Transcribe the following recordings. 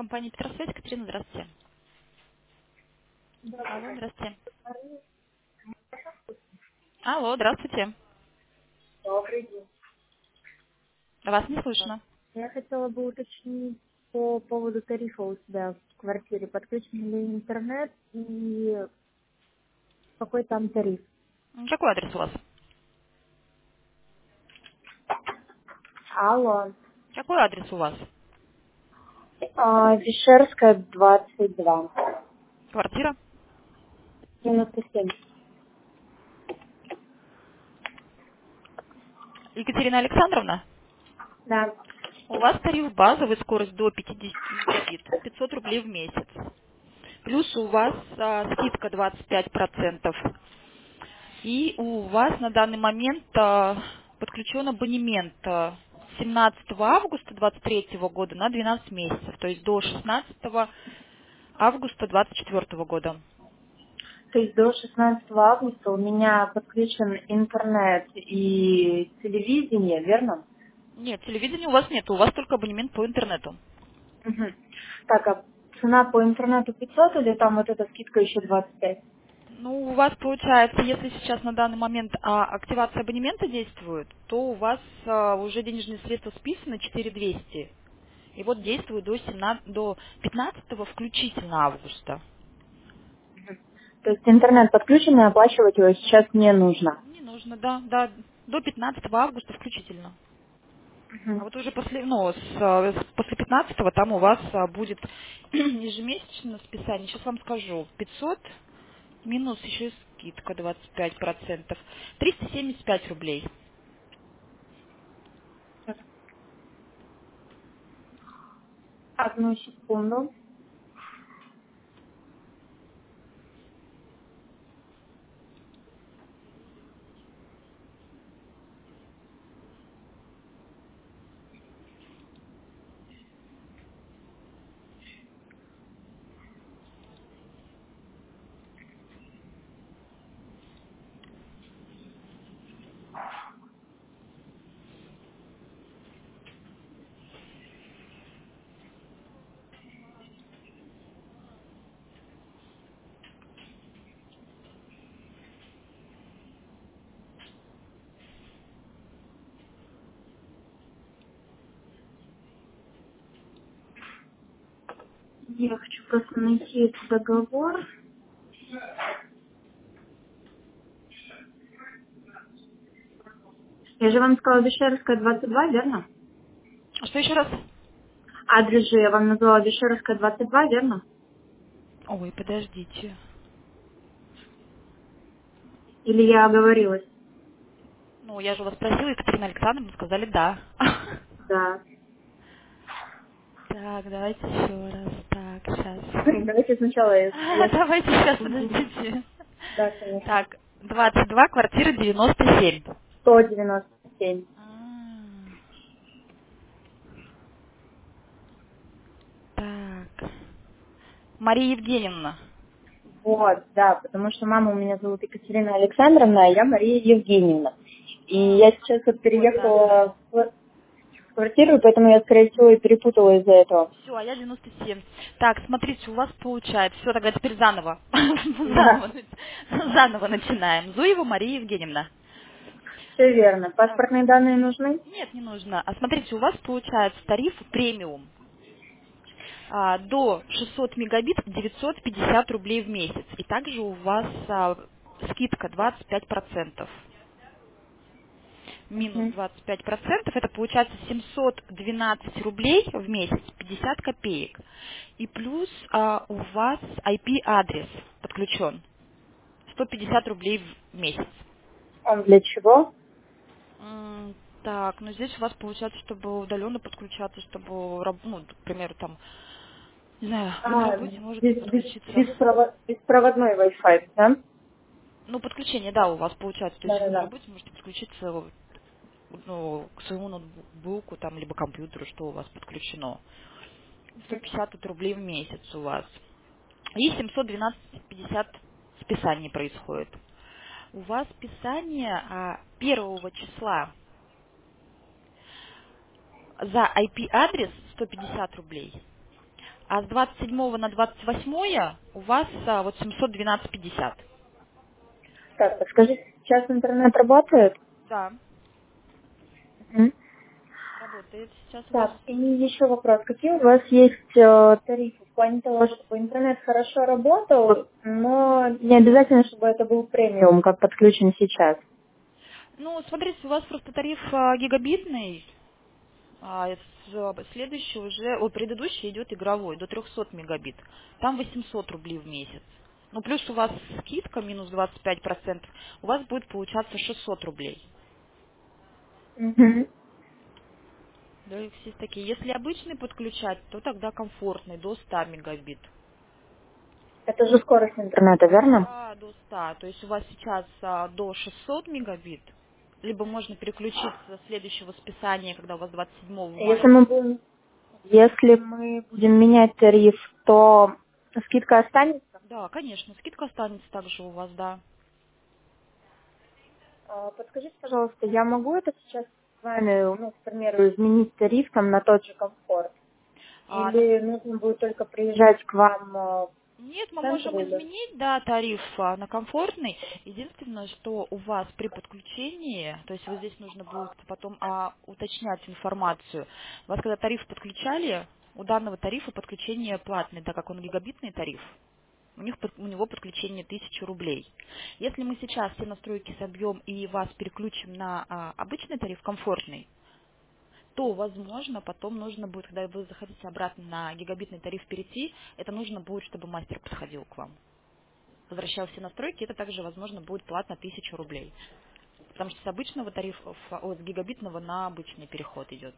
Компания Петросвязь, Екатерина, здравствуйте. Алло, здравствуйте. Алло, здравствуйте. Добрый день. Вас не слышно. Я хотела бы уточнить по поводу тарифа у себя в квартире. Подключен ли интернет и какой там тариф? Какой адрес у вас? Алло. Какой адрес у вас? Вишерская, 22. Квартира? 97. Екатерина Александровна? Да. У вас тариф базовый, скорость до 50 мегабит, 500 рублей в месяц. Плюс у вас скидка 25%. И у вас на данный момент подключен абонемент 17 августа 2023 года на 12 месяцев, то есть до 16 августа 2024 года. То есть до 16 августа у меня подключен интернет и телевидение, верно? Нет, телевидения у вас нет, у вас только абонемент по интернету. Мгм. Так, а цена по интернету 500 или там вот эта скидка еще 25? Ну, у вас получается, если сейчас на данный момент активация абонемента действует, то у вас уже денежные средства списаны 4200. И вот действует до 15 включительно августа. То есть интернет подключен и оплачивать его сейчас не нужно. Не нужно, да, до 15 августа включительно. А Мгм. вот уже после, после 15 там у вас будет ежемесячное списание. Сейчас вам скажу. 500 минус еще и скидка 25%. 375 рублей. Одну секунду. Я хочу просто найти этот договор. Я же вам сказала Вишеровская, 22, верно? Что еще раз? Адрес же я вам назвала Вишеровская, 22, верно? Ой, подождите. Или я оговорилась? Ну, я же вас спросила, Екатерина Александровна, сказали да. Да. Так, давайте еще раз. Так, сейчас. Давайте сначала я... Давайте сейчас, подождите. Да, конечно. Так, 22, квартира 97. 197. Так. Мария Евгеньевна. Вот, да, потому что мама у меня зовут Екатерина Александровна, а я Мария Евгеньевна. И А, я сейчас вот вот, да, да, да. переехала в квартиру, поэтому я, скорее всего, и перепутала из-за этого. Все, а я 97. Так, смотрите, у вас получается. Все, тогда теперь заново. Да, Заново начинаем. Зуева Мария Евгеньевна. все верно. Так. Паспортные данные нужны? Нет, не нужно. А смотрите, у вас получается тариф премиум. До 600 мегабит 950 рублей в месяц. И также у вас скидка 25%. Минус Мгм. 25%, это получается 712 рублей в месяц, 50 копеек. И плюс у вас IP-адрес подключен, 150 рублей в месяц. Он для чего? Так, ну здесь у вас получается, чтобы удаленно подключаться, чтобы, ну, к примеру, там, не знаю, вы на А, работе можете подключиться. беспроводной Wi-Fi, да? Ну, подключение, да, у вас получается. То есть вы на Да-да-да. работе можете подключиться ну, к своему ноутбуку там, либо компьютеру, что у вас подключено. 150 вот рублей в месяц у вас. И 712,50 списаний происходит. У вас списание 1 числа за IP-адрес 150 рублей, А с 27 на 28 у вас вот 712,50. Так, подскажите, сейчас интернет работает? Да, Мгм. работает сейчас у вас. Так, и еще вопрос. Какие у вас есть тарифы в плане того, чтобы интернет хорошо работал, но не обязательно, чтобы это был премиум, как подключен сейчас? Ну, смотрите, у вас просто тариф гигабитный, следующий уже, предыдущий идет игровой, до 300 мегабит. Там 800 рублей в месяц. Ну, плюс у вас скидка минус 25%, у вас будет получаться 600 рублей. Мгм. Да, и все такие. Если обычный подключать, то тогда комфортный, до 100 мегабит. Это же скорость интернета, верно? Да, до 100. То есть у вас сейчас до 600 мегабит, либо можно переключиться с следующего списания, когда у вас 27 Если мая. если мы будем менять тариф, то скидка останется? Да, конечно, скидка останется также у вас, да. Подскажите, пожалуйста, я могу это сейчас с вами, ну, к примеру, изменить тариф там на тот же комфорт? А, на- Или нужно будет только приезжать к вам Нет, в мы центр? можем Или... изменить, да, тариф на комфортный. Единственное, что у вас при подключении, то есть вот здесь нужно будет потом уточнять информацию. У вас когда тариф подключали, у данного тарифа подключение платное, так как он гигабитный тариф. У него подключение 1000 рублей. Если мы сейчас все настройки собьем и вас переключим на обычный тариф, комфортный, то, возможно, потом нужно будет, когда вы захотите обратно на гигабитный тариф перейти, это нужно будет, чтобы мастер подходил к вам. Возвращал все настройки, это также, возможно, будет платно 1000 рублей. Потому что с обычного тарифа, с гигабитного на обычный переход идет.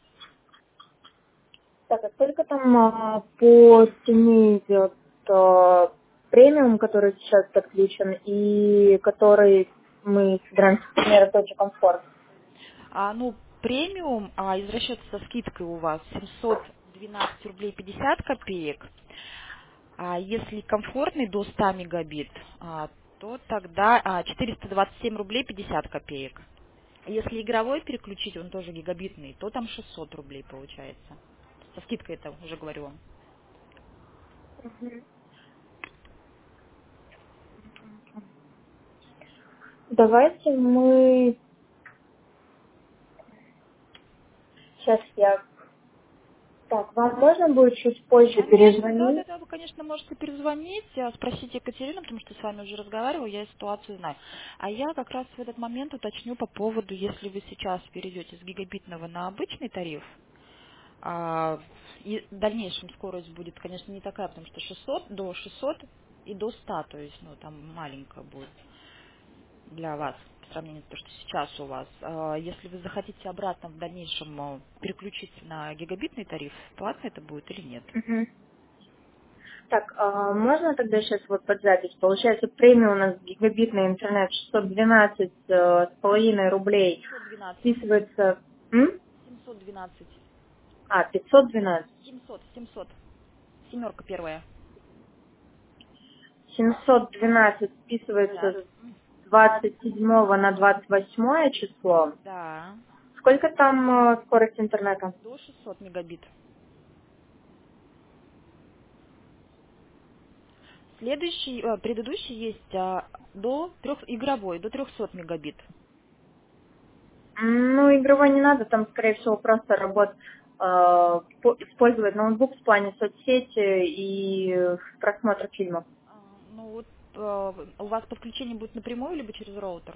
Так, а сколько там по цене идет премиум, который сейчас подключен, и который мы собираемся, к примеру, тот же комфорт? Ну, премиум из расчета со скидкой у вас 712 рублей 50 копеек. А если комфортный до 100 мегабит, то тогда 427 рублей 50 копеек. Если игровой переключить, он тоже гигабитный, то там 600 рублей получается. Со скидкой это уже говорю вам. Давайте мы... Сейчас я... Так, вам можно будет чуть позже Конечно, да, перезвонить? да, да, вы, конечно, можете перезвонить, спросить Екатерину, потому что с вами уже разговаривала, я ситуацию знаю. А я как раз в этот момент уточню по поводу, если вы сейчас перейдете с гигабитного на обычный тариф, и в дальнейшем скорость будет, конечно, не такая, потому что 600, до 600 и до 100, то есть, ну, там маленькая будет для вас по сравнению с тем, что сейчас у вас. Если вы захотите обратно в дальнейшем переключиться на гигабитный тариф, платно это будет или нет? Мгм. Так, можно тогда сейчас вот под запись? Получается, премиум у нас гигабитный интернет 612 с половиной рублей 712. списывается... М? 712. 512. 700. Семерка первая. 712 списывается Да. с 27 на 28 число. Да. Сколько там скорость интернета? До 600 мегабит. Предыдущий есть до игровой, до 300 мегабит. Ну, игровой не надо, там, скорее всего, просто использовать ноутбук в плане соцсети и просмотра фильмов. Ну вот у вас подключение будет напрямую, либо через роутер?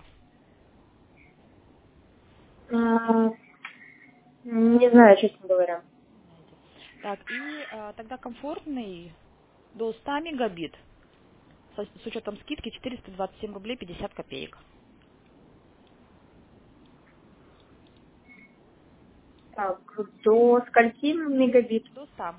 М, Не знаю, честно говоря. Знаете. Так, и тогда комфортный до 100 мегабит с учетом скидки 427 рублей 50 копеек. Так, до скольки мегабит? До 100.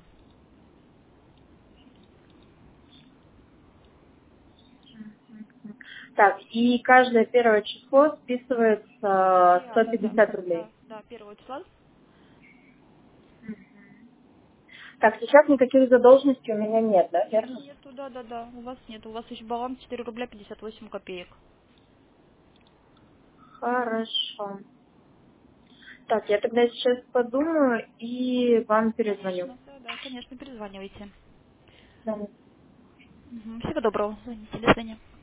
Так, и каждое первое число списывается Да, да, да. 150 рублей. Да, да, первого числа. Так, сейчас никаких задолженностей у меня нет, да, верно? Нету, да, да, да. У вас нет. У вас еще баланс 4 рубля 58 копеек. Хорошо. Так, я тогда сейчас подумаю и вам перезвоню. Конечно, да, да. Да, конечно, перезванивайте. Да. Всего доброго. Звоните. До свидания.